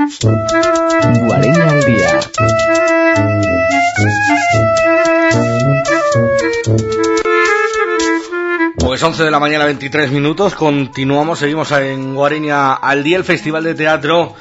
Guareña al día. Pues 11 de la mañana, 23 minutos, seguimos en Guareña al día. El Festival de Teatro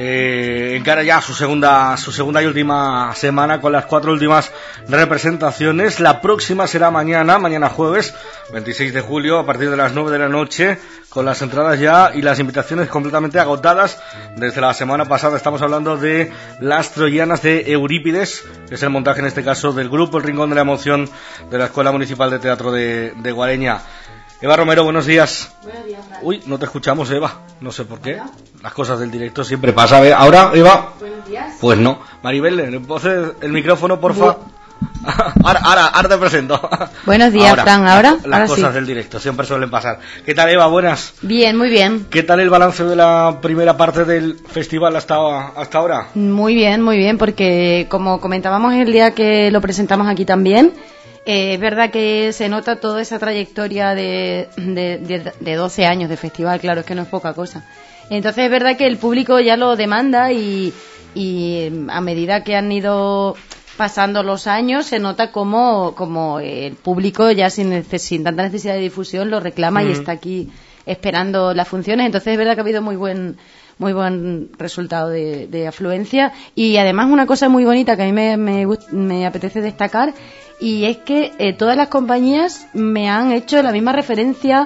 encara ya su segunda y última semana con las 4 últimas representaciones. La próxima será mañana jueves 26 de julio a partir de las 9 de la noche, con las entradas ya y las invitaciones completamente agotadas desde la semana pasada. Estamos hablando de Las Troyanas de Eurípides, que es el montaje en este caso del grupo El Rincón de la Emoción de la Escuela Municipal de Teatro de Guareña. Eva Romero, buenos días. Buenos días, Fran. Uy, no te escuchamos, Eva. No sé por qué. ¿Hola? Las cosas del directo siempre pasan. Ahora, Eva. Buenos días. Pues no. Maribel, ¿le poses el micrófono, porfa? Ahora te presento. Buenos días, Fran. ¿Ahora? Las ahora cosas sí. del directo siempre suelen pasar. ¿Qué tal, Eva? Buenas. Bien, muy bien. ¿Qué tal el balance de la primera parte del festival hasta ahora? Muy bien, porque como comentábamos el día que lo presentamos aquí también, es verdad que se nota toda esa trayectoria de 12 años de festival, claro, es que no es poca cosa. Entonces es verdad que el público ya lo demanda y a medida que han ido pasando los años se nota como el público ya sin tanta necesidad de difusión lo reclama y está aquí esperando las funciones. Entonces es verdad que ha habido muy buen resultado de afluencia, y además una cosa muy bonita que a mí me apetece destacar, y es que todas las compañías me han hecho la misma referencia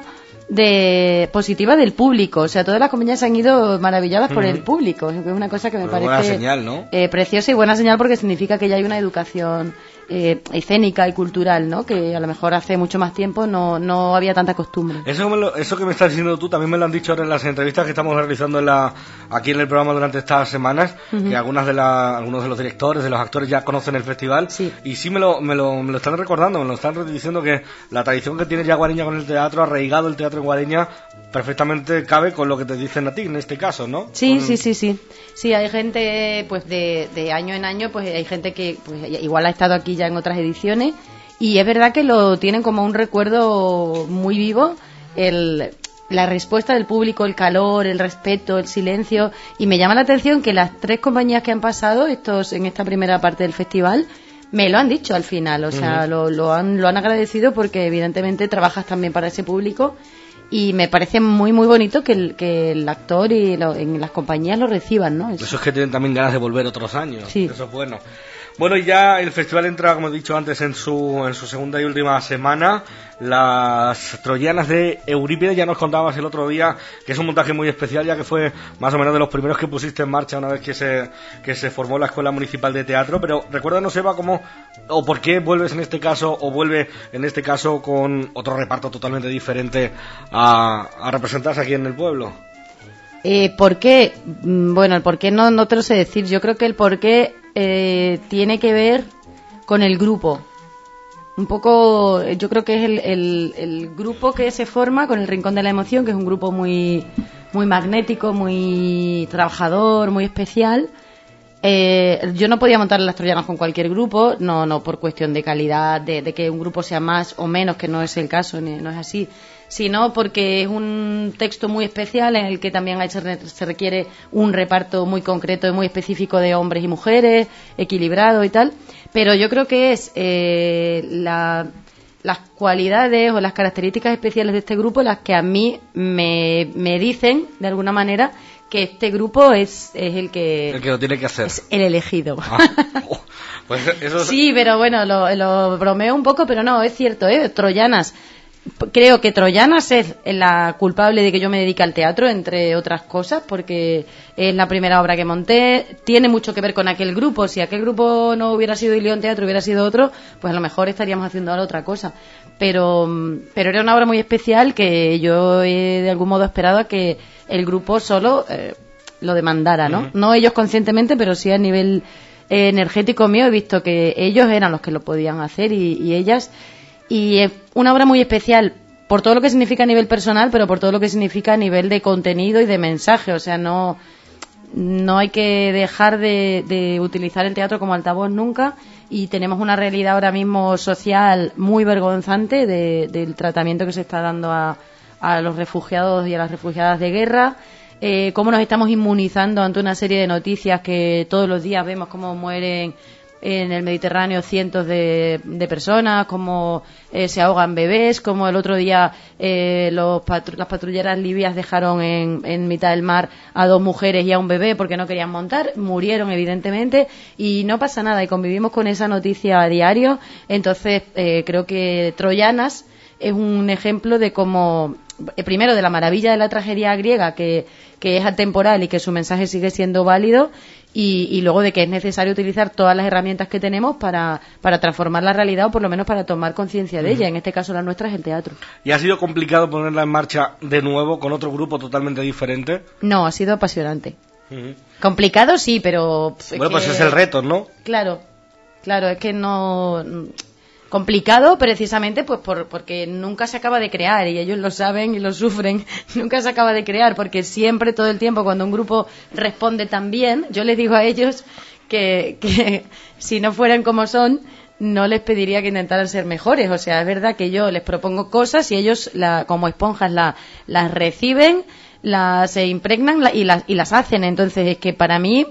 positiva del público. O sea, todas las compañías han ido maravilladas por el público. Es una cosa que me parece buena señal, ¿no? Preciosa y buena señal, porque significa que ya hay una educación escénica y cultural, ¿no? Que a lo mejor hace mucho más tiempo no había tanta costumbre. Eso que me estás diciendo tú también me lo han dicho ahora en las entrevistas que estamos realizando aquí en el programa durante estas semanas, que algunos de los directores, de los actores ya conocen el festival, sí. Y sí me lo están recordando, me lo están diciendo, que la tradición que tiene ya Guareña con el teatro, arraigado el teatro en Guareña, perfectamente cabe con lo que te dicen a ti en este caso, ¿no? Sí. Sí, hay gente, pues de año en año, pues hay gente que pues igual ha estado aquí ya en otras ediciones, y es verdad que lo tienen como un recuerdo muy vivo, la respuesta del público, el calor, el respeto, el silencio, y me llama la atención que las 3 compañías que han pasado en esta primera parte del festival me lo han dicho al final, o sea, lo han agradecido, porque evidentemente trabajas también para ese público. Y me parece muy muy bonito que el actor y en las compañías lo reciban, ¿no? Eso es que tienen también ganas de volver otros años. Sí. Eso es bueno. Bueno, y ya el festival entra, como he dicho antes, en su segunda y última semana. Las Troyanas de Eurípides, ya nos contabas el otro día que es un montaje muy especial, ya que fue más o menos de los primeros que pusiste en marcha una vez que se formó la Escuela Municipal de Teatro. Pero recuérdanos, Eva, cómo o por qué vuelves en este caso, o vuelve en este caso con otro reparto totalmente diferente a representarse aquí en el pueblo. ¿Por qué? Bueno, el por qué no te lo sé decir. Yo creo que el por qué tiene que ver con el grupo. Un poco, yo creo que es el grupo que se forma con el Rincón de la Emoción, que es un grupo muy magnético, muy trabajador, muy especial. Yo no podía montar Las Troyanas con cualquier grupo, no por cuestión de calidad, de que un grupo sea más o menos, que no es el caso, no es así, sino porque es un texto muy especial en el que también se requiere un reparto muy concreto y muy específico de hombres y mujeres, equilibrado y tal. Pero yo creo que es las cualidades o las características especiales de este grupo las que a mí me dicen, de alguna manera, que este grupo es el que lo tiene que hacer. Es el elegido. Pues eso es... Sí, pero bueno, lo bromeo un poco, pero no, es cierto, Troyanas. Creo que Troyanas es la culpable de que yo me dedique al teatro, entre otras cosas, porque es la primera obra que monté. Tiene mucho que ver con aquel grupo. Si aquel grupo no hubiera sido Ilión Teatro, hubiera sido otro, pues a lo mejor estaríamos haciendo ahora otra cosa. Pero era una obra muy especial que yo he de algún modo esperado a que el grupo solo lo demandara, ¿no? No ellos conscientemente, pero sí a nivel energético mío he visto que ellos eran los que lo podían hacer y ellas. Y es una obra muy especial por todo lo que significa a nivel personal, pero por todo lo que significa a nivel de contenido y de mensaje. O sea, no hay que dejar de utilizar el teatro como altavoz nunca, y tenemos una realidad ahora mismo social muy vergonzante del tratamiento que se está dando a los refugiados y a las refugiadas de guerra. cómo nos estamos inmunizando ante una serie de noticias que todos los días vemos cómo mueren en el Mediterráneo cientos de personas, cómo se ahogan bebés, como el otro día las patrulleras libias dejaron en mitad del mar a 2 mujeres y a un bebé porque no querían montar, murieron evidentemente y no pasa nada y convivimos con esa noticia a diario. Entonces creo que Troyanas es un ejemplo de cómo, primero, de la maravilla de la tragedia griega que es atemporal y que su mensaje sigue siendo válido, y luego de que es necesario utilizar todas las herramientas que tenemos para transformar la realidad o por lo menos para tomar conciencia de ella. En este caso la nuestra es el teatro. ¿Y ha sido complicado ponerla en marcha de nuevo con otro grupo totalmente diferente? No, ha sido apasionante. Complicado sí, pero... Bueno, pues es el reto, ¿no? Claro, es que no... Complicado precisamente pues porque nunca se acaba de crear y ellos lo saben y lo sufren. Nunca se acaba de crear porque siempre, todo el tiempo, cuando un grupo responde tan bien, yo les digo a ellos que si no fueran como son, no les pediría que intentaran ser mejores. O sea, es verdad que yo les propongo cosas y ellos como esponjas las reciben, se impregnan y las hacen. Entonces es que para mí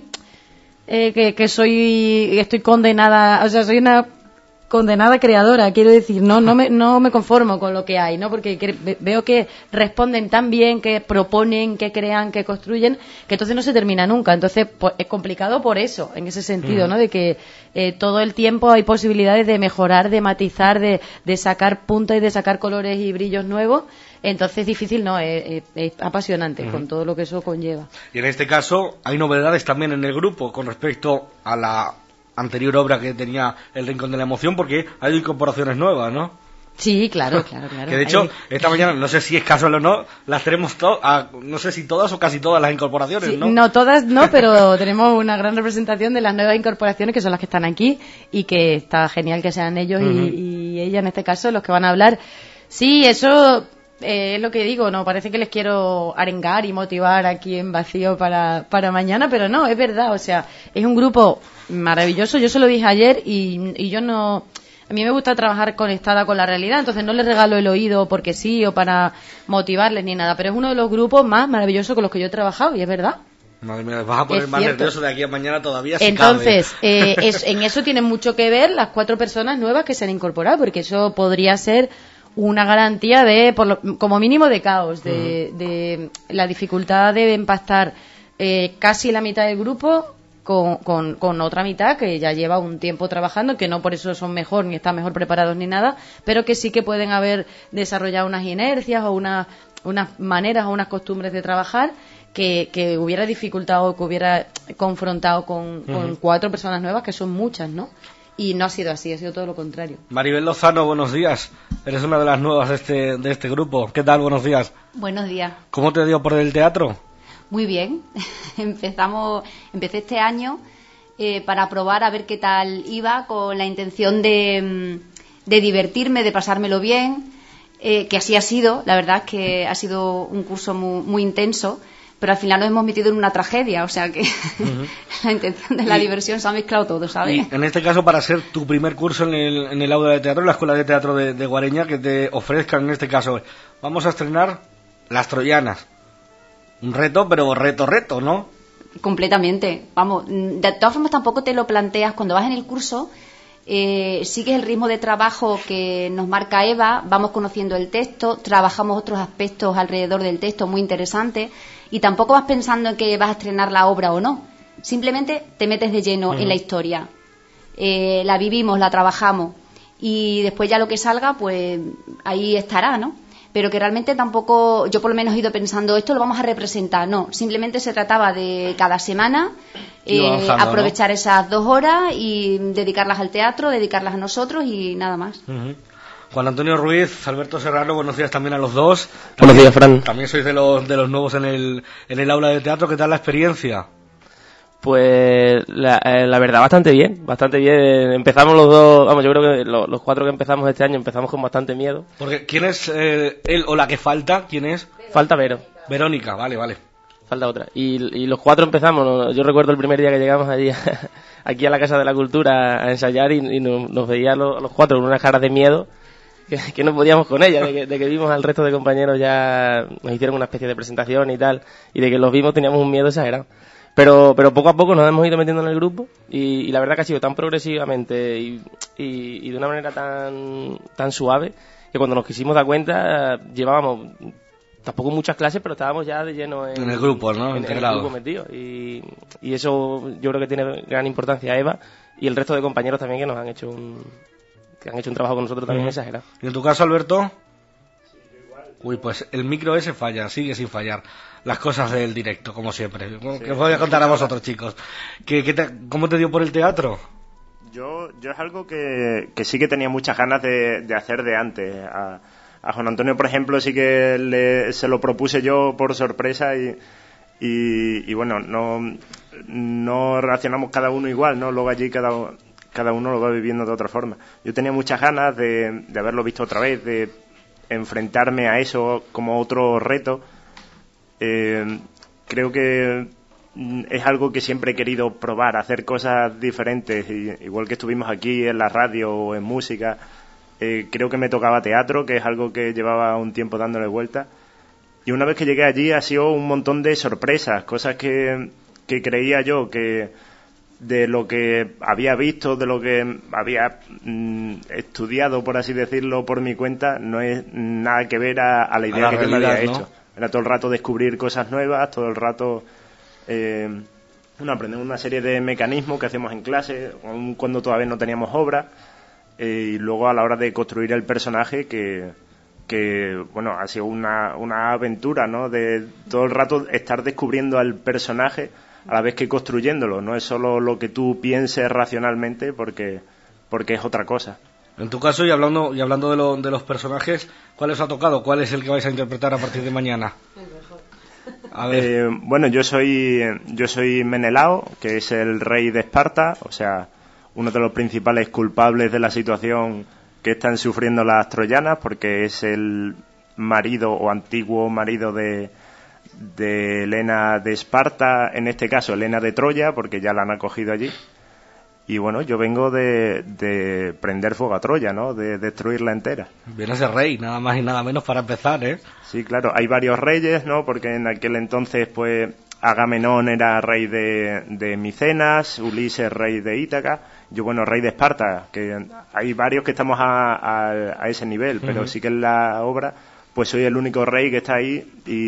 estoy condenada, o sea, soy una condenada creadora, quiero decir, no me conformo con lo que hay, ¿no? Porque veo que responden tan bien, que proponen, que crean, que construyen, que entonces no se termina nunca. Entonces pues, es complicado por eso, en ese sentido, ¿no? De que todo el tiempo hay posibilidades de mejorar, de matizar, de sacar puntas y de sacar colores y brillos nuevos. Entonces difícil no, es apasionante con todo lo que eso conlleva. Y en este caso hay novedades también en el grupo con respecto a la anterior obra que tenía El Rincón de la Emoción, porque hay incorporaciones nuevas, ¿no? Sí, claro. Que de hecho, esta mañana, no sé si es casual o no, las tenemos no sé si todas o casi todas las incorporaciones, sí, ¿no? No, todas no, pero tenemos una gran representación de las nuevas incorporaciones, que son las que están aquí, y que está genial que sean ellos y ella, en este caso, los que van a hablar. Sí, eso... es lo que digo, no parece que les quiero arengar y motivar aquí en vacío para mañana, pero no, es verdad, o sea, es un grupo maravilloso. Yo se lo dije ayer y yo no... A mí me gusta trabajar conectada con la realidad, entonces no les regalo el oído porque sí o para motivarles ni nada, pero es uno de los grupos más maravillosos con los que yo he trabajado y es verdad. Madre mía, vas a poner más nervioso de aquí a mañana todavía. Entonces, en eso tienen mucho que ver las 4 personas nuevas que se han incorporado, porque eso podría ser una garantía de, como mínimo, de caos, de la dificultad de empastar casi la mitad del grupo con otra mitad que ya lleva un tiempo trabajando, que no por eso son mejor ni están mejor preparados ni nada, pero que sí que pueden haber desarrollado unas inercias o unas maneras o unas costumbres de trabajar que hubiera dificultado o que hubiera confrontado con 4 personas nuevas, que son muchas, ¿no? Y no ha sido así, ha sido todo lo contrario. Maribel Lozano, buenos días. Eres una de las nuevas de este grupo. ¿Qué tal? Buenos días. Buenos días. ¿Cómo te dio por el teatro? Muy bien. Empecé este año para probar a ver qué tal iba, con la intención de divertirme, de pasármelo bien, que así ha sido. La verdad es que ha sido un curso muy, muy intenso, pero al final nos hemos metido en una tragedia, o sea que la intención de la diversión se ha mezclado todo, ¿sabes? Y en este caso, para ser tu primer curso en el aula de teatro, en la Escuela de Teatro de Guareña, que te ofrezcan en este caso, vamos a estrenar Las Troyanas. Un reto, pero reto, ¿no? Completamente. Vamos, de todas formas tampoco te lo planteas cuando vas en el curso. Sigues el ritmo de trabajo que nos marca Eva, vamos conociendo el texto, trabajamos otros aspectos alrededor del texto muy interesantes, y tampoco vas pensando en que vas a estrenar la obra o no. Simplemente te metes de lleno en la historia. La vivimos, la trabajamos, y después ya lo que salga, pues ahí estará, ¿no? Pero que realmente tampoco, yo por lo menos he ido pensando, esto lo vamos a representar, no, simplemente se trataba de cada semana aprovechar, ¿no?, esas 2 horas y dedicarlas al teatro, dedicarlas a nosotros y nada más. Juan Antonio Ruiz, Alberto Serrano, buenos días también a los dos. Buenos días, Fran. También sois de los nuevos en el aula de teatro. ¿Qué tal la experiencia? Pues la verdad, bastante bien. Empezamos los dos, vamos, yo creo que los 4 que empezamos este año empezamos con bastante miedo. Porque ¿quién es él o la que falta? ¿Quién es? Falta Vero. Verónica, vale. Falta otra. Y los 4 empezamos, yo recuerdo el primer día que llegamos allí aquí a la Casa de la Cultura a ensayar y nos veía los 4 con unas caras de miedo, que no podíamos con ella, de que vimos al resto de compañeros ya, nos hicieron una especie de presentación y tal, y de que los vimos teníamos un miedo exagerado. Pero poco a poco nos hemos ido metiendo en el grupo y la verdad que ha sido tan progresivamente y de una manera tan suave que cuando nos quisimos dar cuenta llevábamos tampoco muchas clases, pero estábamos ya de lleno en el grupo, ¿no? En el grupo metido. Y eso yo creo que tiene gran importancia Eva y el resto de compañeros también que nos han hecho un trabajo con nosotros también exagerado. ¿Y en tu caso, Alberto? Uy, pues el micro ese falla, sigue sin fallar. Las cosas del directo, como siempre. Que os voy a contar a vosotros, chicos. ¿Cómo te dio por el teatro? Yo es algo que sí que tenía muchas ganas de hacer de antes. A Juan Antonio, por ejemplo, sí que se lo propuse yo por sorpresa y bueno, no reaccionamos cada uno igual, ¿no? Luego allí cada uno lo va viviendo de otra forma. Yo tenía muchas ganas de haberlo visto otra vez, de enfrentarme a eso como otro reto. Creo que es algo que siempre he querido probar, hacer cosas diferentes, igual que estuvimos aquí en la radio o en música. Creo que me tocaba teatro, que es algo que llevaba un tiempo dándole vuelta. Y una vez que llegué allí ha sido un montón de sorpresas, cosas que creía yo que de lo que había visto, de lo que había estudiado, por así decirlo, por mi cuenta, no es nada que ver a la idea que yo me había hecho. Era todo el rato descubrir cosas nuevas, todo el rato aprender una serie de mecanismos que hacemos en clase, aun cuando todavía no teníamos obra, y luego a la hora de construir el personaje que bueno, ha sido una aventura, ¿no? De todo el rato estar descubriendo al personaje a la vez que construyéndolo. No es solo lo que tú pienses racionalmente, porque es otra cosa. En tu caso, y hablando de los personajes, ¿cuál os ha tocado? ¿Cuál es el que vais a interpretar a partir de mañana? A ver. Bueno, yo soy Menelao, que es el rey de Esparta, o sea, uno de los principales culpables de la situación que están sufriendo las troyanas, porque es el marido o antiguo marido de Helena de Esparta, en este caso Helena de Troya, porque ya la han acogido allí. Y bueno, yo vengo de prender fuego a Troya, ¿no? De destruirla entera. Vienes de rey, nada más y nada menos para empezar, ¿eh? Sí, claro, hay varios reyes, ¿no? Porque en aquel entonces, pues, Agamenón era rey de Micenas, Ulises rey de Ítaca, yo, bueno, rey de Esparta, que hay varios que estamos a ese nivel, pero sí que en la obra, pues soy el único rey que está ahí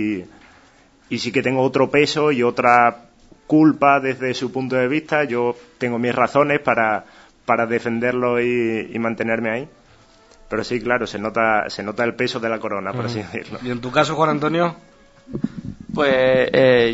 y sí que tengo otro peso y otra culpa desde su punto de vista. Yo tengo mis razones para defenderlo y mantenerme ahí. Pero sí, claro, se nota el peso de la corona, por así decirlo. ¿Y en tu caso, Juan Antonio? Pues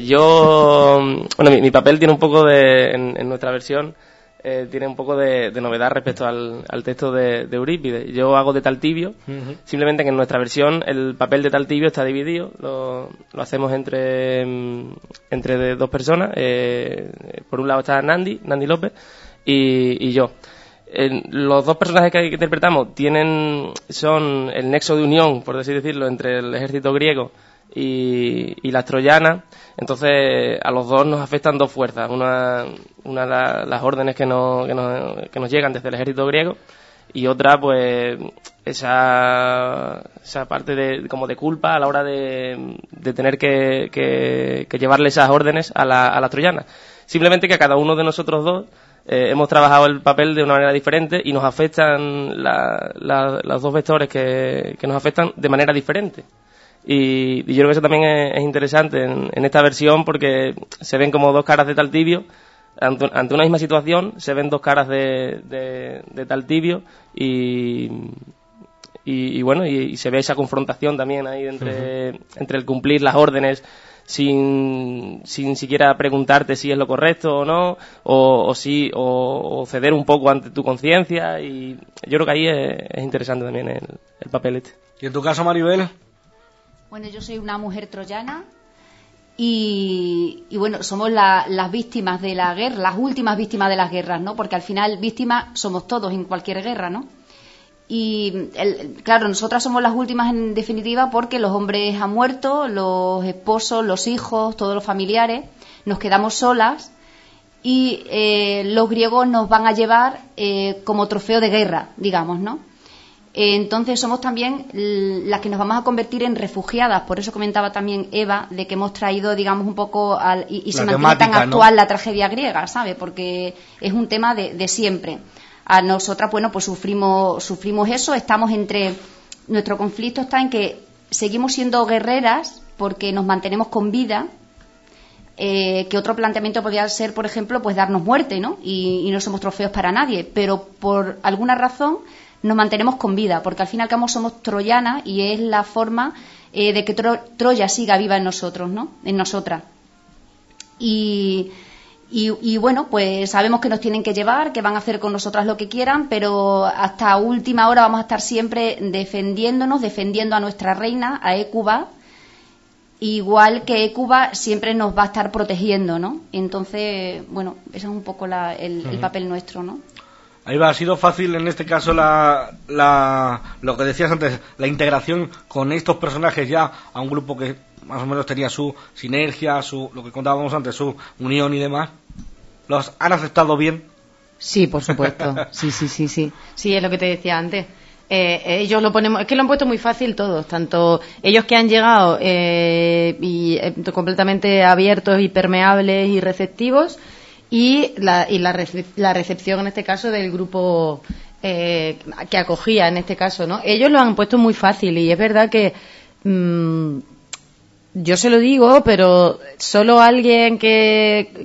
mi papel tiene un poco en nuestra versión, tiene un poco de novedad respecto al texto de Eurípides. Yo hago de Taltibio, simplemente que en nuestra versión el papel de Taltibio está dividido, lo hacemos entre dos personas. Por un lado está Nandi López y yo. Los dos personajes que interpretamos son el nexo de unión, por así decirlo, entre el ejército griego y las troyanas. Entonces a los dos nos afectan dos fuerzas, una las órdenes que nos llegan desde el ejército griego, y otra pues esa parte de culpa a la hora de tener que llevarle esas órdenes a las troyanas. Simplemente que a cada uno de nosotros dos hemos trabajado el papel de una manera diferente y nos afectan los dos vectores que nos afectan de manera diferente. Y yo creo que eso también es interesante en esta versión, porque se ven como dos caras de Taltibio. Ante una misma situación se ven dos caras de Taltibio y se ve esa confrontación también ahí entre el cumplir las órdenes sin siquiera preguntarte si es lo correcto o no, o ceder un poco ante tu conciencia. Y yo creo que ahí es interesante también el papel este. ¿Y en tu caso, Maribel? Bueno, yo soy una mujer troyana y bueno, somos las víctimas de la guerra, las últimas víctimas de las guerras, ¿no? Porque al final víctimas somos todos en cualquier guerra, ¿no? Y claro, nosotras somos las últimas en definitiva, porque los hombres han muerto, los esposos, los hijos, todos los familiares, nos quedamos solas y los griegos nos van a llevar como trofeo de guerra, digamos, ¿no? Entonces somos también las que nos vamos a convertir en refugiadas. Por eso comentaba también Eva de que hemos traído, digamos, un poco y se mantiene tan actual, ¿no?, la tragedia griega, ¿sabe? Porque es un tema de siempre. A nosotras, bueno, pues sufrimos eso. Estamos nuestro conflicto está en que seguimos siendo guerreras porque nos mantenemos con vida. Que otro planteamiento podría ser, por ejemplo, pues darnos muerte, ¿no? Y no somos trofeos para nadie. Pero por alguna razón nos mantenemos con vida, porque al fin y al cabo somos troyanas y es la forma de que Troya siga viva en nosotros, ¿no? En nosotras. Y bueno, pues sabemos que nos tienen que llevar, que van a hacer con nosotras lo que quieran, pero hasta última hora vamos a estar siempre defendiendo a nuestra reina, a Hécuba, igual que Hécuba siempre nos va a estar protegiendo, ¿no? Entonces, bueno, ese es un poco el papel nuestro, ¿no? Ahí ha sido fácil en este caso lo que decías antes, la integración con estos personajes ya a un grupo que más o menos tenía su sinergia, lo que contábamos antes, su unión y demás. ¿Los han aceptado bien? Sí, por supuesto. Sí. Sí, es lo que te decía antes. Ellos lo han puesto muy fácil todos, tanto ellos que han llegado completamente abiertos y permeables y receptivos, y la recepción en este caso del grupo que acogía en este caso, ¿no? Ellos lo han puesto muy fácil y es verdad que yo se lo digo, pero solo alguien que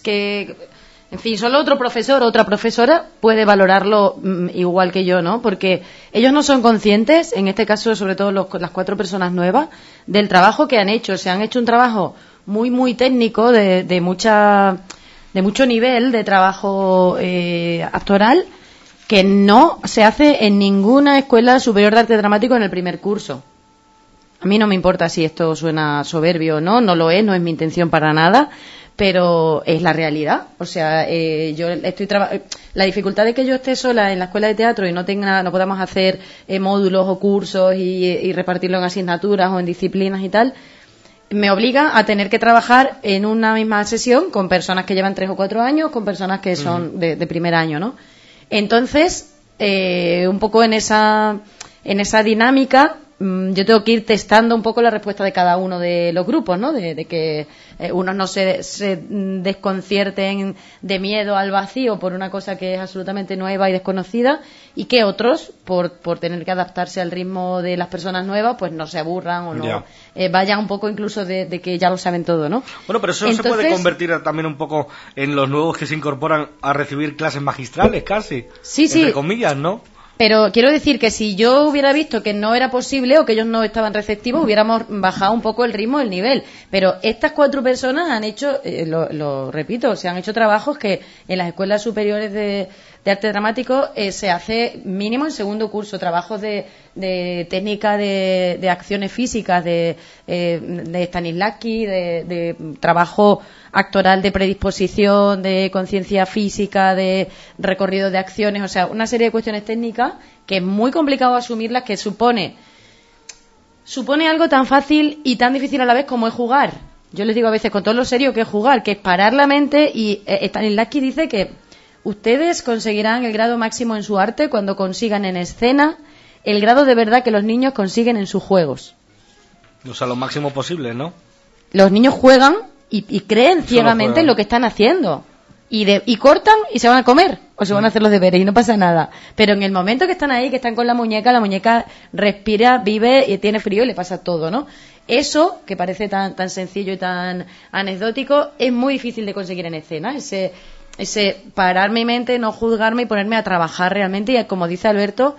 en fin, solo otro profesor o otra profesora puede valorarlo igual que yo, ¿no? Porque ellos no son conscientes, en este caso sobre todo las 4 personas nuevas, del trabajo que han hecho. Se han hecho un trabajo muy, muy técnico de mucho nivel de trabajo actoral, que no se hace en ninguna escuela superior de arte dramático en el primer curso. A mí no me importa si esto suena soberbio o no lo es, no es mi intención para nada, pero es la realidad. O sea, la dificultad de que yo esté sola en la escuela de teatro y no podamos hacer módulos o cursos y repartirlo en asignaturas o en disciplinas y tal, me obliga a tener que trabajar en una misma sesión con personas que llevan 3 o 4 años, con personas que son de primer año, ¿no? Entonces, un poco en esa dinámica, yo tengo que ir testando un poco la respuesta de cada uno de los grupos, ¿no? De que unos no se desconcierten de miedo al vacío por una cosa que es absolutamente nueva y desconocida, y que otros, por tener que adaptarse al ritmo de las personas nuevas, pues no se aburran o no vayan un poco incluso de que ya lo saben todo, ¿no? Bueno, pero eso entonces, se puede convertir también un poco en los nuevos que se incorporan a recibir clases magistrales, casi. Sí. Entre comillas, ¿no? Pero quiero decir que si yo hubiera visto que no era posible o que ellos no estaban receptivos, hubiéramos bajado un poco el ritmo, el nivel. Pero estas 4 personas han hecho, lo repito, se han hecho trabajos que en las escuelas superiores de arte dramático se hace mínimo en segundo curso, trabajos de técnica de acciones físicas, de Stanislavski, de trabajo actoral de predisposición, de conciencia física, de recorrido de acciones, o sea, una serie de cuestiones técnicas que es muy complicado asumirlas, que supone algo tan fácil y tan difícil a la vez como es jugar. Yo les digo a veces con todo lo serio que es jugar, que es parar la mente, y Stanislavski dice que ustedes conseguirán el grado máximo en su arte cuando consigan en escena el grado de verdad que los niños consiguen en sus juegos. O sea, lo máximo posible, ¿no? Los niños juegan y creen ciegamente en lo que están haciendo. Y cortan y se van a comer o se van a hacer los deberes y no pasa nada. Pero en el momento que están ahí, que están con la muñeca respira, vive y tiene frío y le pasa todo, ¿no? Eso, que parece tan sencillo y tan anecdótico, es muy difícil de conseguir en escena. Ese parar mi mente, no juzgarme y ponerme a trabajar realmente y, como dice Alberto,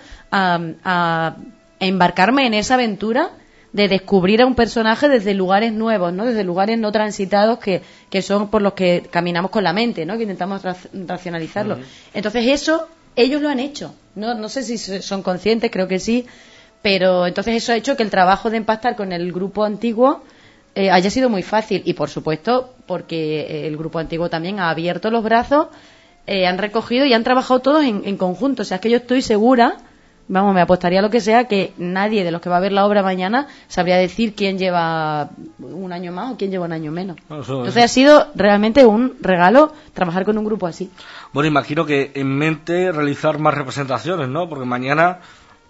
a embarcarme en esa aventura de descubrir a un personaje desde lugares nuevos, ¿no? Desde lugares no transitados que son por los que caminamos con la mente, ¿no? Que intentamos racionalizarlo. Entonces eso, ellos lo han hecho. No sé si son conscientes, creo que sí, pero entonces eso ha hecho que el trabajo de empastar con el grupo antiguo haya sido muy fácil. Y por supuesto, porque el grupo antiguo también ha abierto los brazos, han recogido y han trabajado todos en conjunto. O sea, es que yo estoy segura, vamos, me apostaría a lo que sea, que nadie de los que va a ver la obra mañana sabría decir quién lleva un año más o quién lleva un año menos. Entonces ha sido realmente un regalo trabajar con un grupo así. Bueno, imagino que en mente realizar más representaciones, ¿no? Porque mañana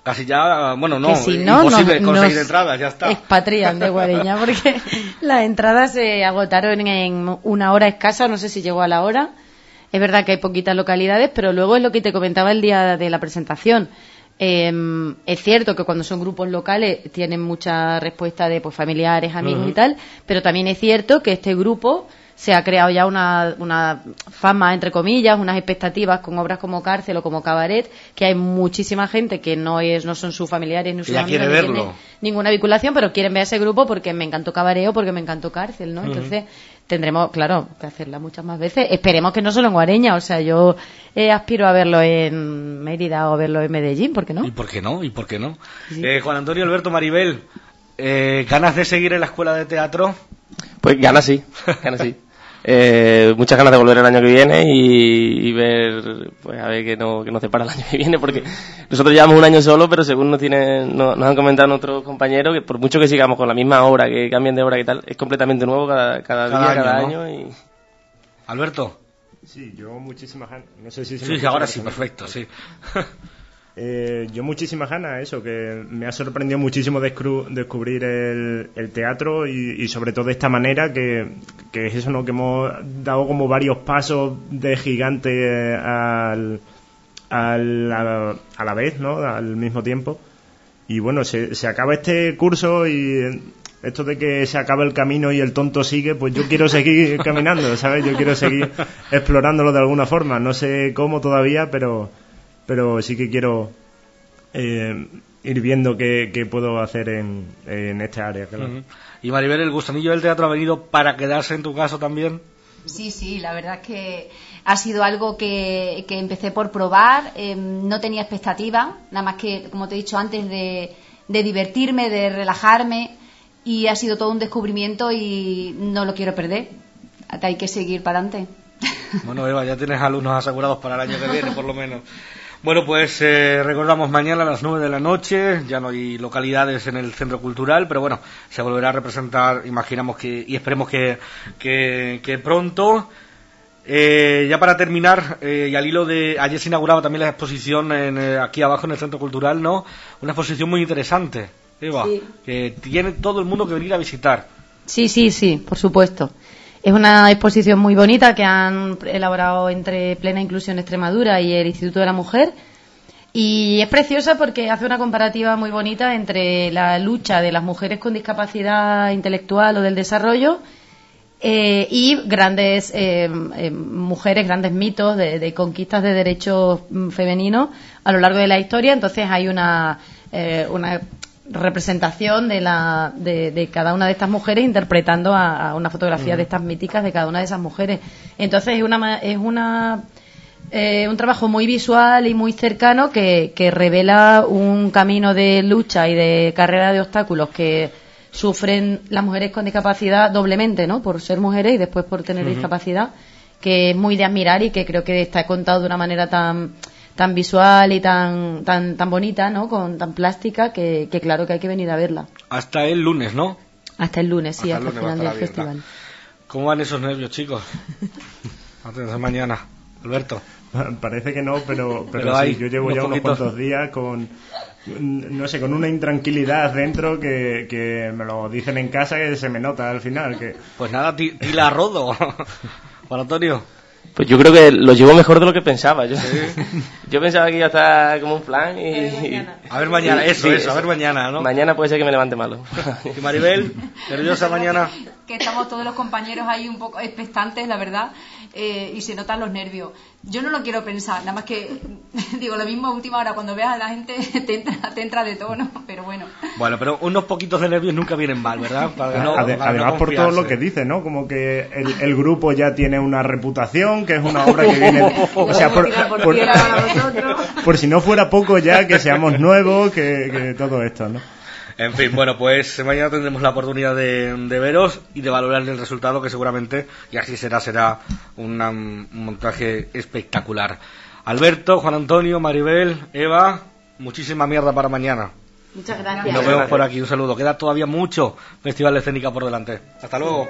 Casi ya, bueno, no, si no imposible conseguir entradas, ya está. Expatrian de Guareña, porque las entradas se agotaron en una hora escasa, no sé si llegó a la hora. Es verdad que hay poquitas localidades, pero luego es lo que te comentaba el día de la presentación. Es cierto que cuando son grupos locales tienen mucha respuesta de pues, familiares, amigos y tal, pero también es cierto que este grupo se ha creado ya una fama, entre comillas, unas expectativas con obras como Cárcel o como Cabaret, que hay muchísima gente que no son sus familiares ni sus amigos, ni tiene ninguna vinculación, pero quieren ver a ese grupo porque me encantó Cabaret o porque me encantó Cárcel, ¿no? Entonces tendremos, claro, que hacerla muchas más veces. Esperemos que no solo en Guareña, o sea, yo aspiro a verlo en Mérida o a verlo en Medellín, ¿por qué no? ¿Y por qué no? Sí. Juan Antonio, Alberto, Maribel, ¿ganas de seguir en la escuela de teatro? Pues ganas sí. Muchas ganas de volver el año que viene y ver, pues a ver qué nos depara el año que viene, porque nosotros llevamos un año solo, pero según nos han comentado nuestros compañeros, que por mucho que sigamos con la misma obra, que cambien de obra y tal, es completamente nuevo cada año. Y... Alberto. Sí, yo muchísimas ganas. No sé si sí, ahora sí, perfecto, sí. Yo muchísimas ganas, eso, que me ha sorprendido muchísimo descubrir el teatro y sobre todo de esta manera, que es eso, ¿no? Que hemos dado como varios pasos de gigante a la vez, ¿no? Al mismo tiempo. Y bueno, se acaba este curso y esto de que se acaba el camino y el tonto sigue, pues yo quiero seguir caminando, ¿sabes? Yo quiero seguir explorándolo de alguna forma. No sé cómo todavía, pero sí que quiero ir viendo qué puedo hacer en esta área. Claro. Y Maribel, ¿el gusanillo del teatro ha venido para quedarse en tu caso también? Sí, la verdad es que ha sido algo que empecé por probar, no tenía expectativa, nada más que, como te he dicho antes, de divertirme, de relajarme, y ha sido todo un descubrimiento y no lo quiero perder. Hay que seguir para adelante. Bueno, Eva, ya tienes alumnos asegurados para el año que viene, por lo menos. Bueno, pues recordamos mañana a las 9 de la noche, ya no hay localidades en el Centro Cultural, pero bueno, se volverá a representar, imaginamos y esperemos que pronto. Ya para terminar, y al hilo de, ayer se inauguraba también la exposición aquí abajo en el Centro Cultural, ¿no? Una exposición muy interesante, Eva, sí, que tiene todo el mundo que venir a visitar. Sí, por supuesto. Es una exposición muy bonita que han elaborado entre Plena Inclusión Extremadura y el Instituto de la Mujer, y es preciosa porque hace una comparativa muy bonita entre la lucha de las mujeres con discapacidad intelectual o del desarrollo y grandes mujeres, grandes mitos de conquistas de derechos femeninos a lo largo de la historia. Entonces hay una representación de cada una de estas mujeres interpretando a una fotografía de estas míticas de cada una de esas mujeres. Entonces es un trabajo muy visual y muy cercano que revela un camino de lucha y de carrera de obstáculos que sufren las mujeres con discapacidad doblemente, ¿no? Por ser mujeres y después por tener discapacidad, que es muy de admirar y que creo que está contado de una manera tan visual y tan bonita, ¿no? Tan plástica, que claro que hay que venir a verla. Hasta el lunes, ¿no? Hasta el lunes, sí, hasta el final del festival. ¿Cómo van esos nervios, chicos? Hasta mañana. Alberto. Parece que no, pero sí, yo llevo ya unos cuantos días con una intranquilidad dentro que me lo dicen en casa, que se me nota al final. Pues nada, tila rodo. Juan Antonio. Pues yo creo que lo llevo mejor de lo que pensaba. Yo pensaba que iba a estar como un plan y... A ver mañana, eso, a ver mañana, ¿no? Mañana puede ser que me levante malo. ¿Y Maribel? ¿Nerviosa mañana? Que estamos todos los compañeros ahí un poco expectantes, la verdad, y se notan los nervios. Yo no lo quiero pensar, nada más que digo lo mismo a última hora, cuando veas a la gente te entra de tono, pero bueno. Bueno, pero unos poquitos de nervios nunca vienen mal, ¿verdad? Además por todo lo que dice, ¿no? Como que el grupo ya tiene una reputación, que es una obra que viene... O sea, por si no fuera poco ya, que seamos nuevos, que todo esto, ¿no? En fin, bueno, pues mañana tendremos la oportunidad de veros y de valorar el resultado, que seguramente, y así será un montaje espectacular. Alberto, Juan Antonio, Maribel, Eva, muchísima mierda para mañana. Muchas gracias. Nos vemos por aquí, un saludo. Queda todavía mucho Festival de Escénica por delante. Hasta luego.